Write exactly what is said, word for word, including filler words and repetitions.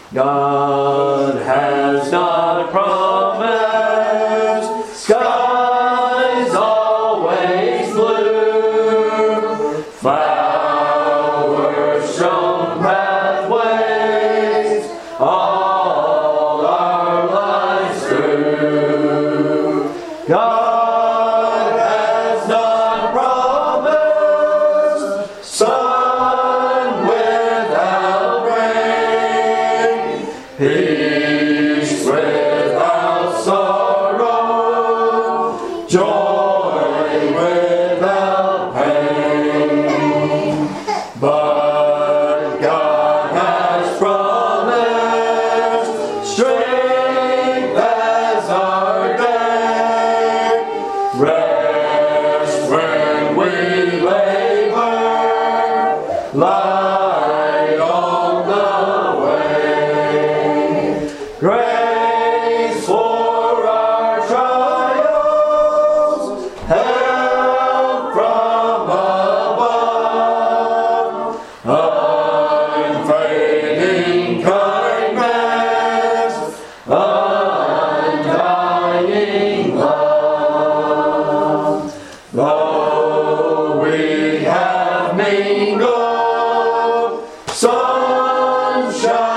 God has not promised skies always blue, flowers, strong pathways, all our lives through. God has not promised sun without rain, peace without sorrow, joy without pain. But God has promised strength as our day, rest when we labor, light on the way, grace for our trials, help from above, unfading kindness, undying love. Though we have mingled sunshine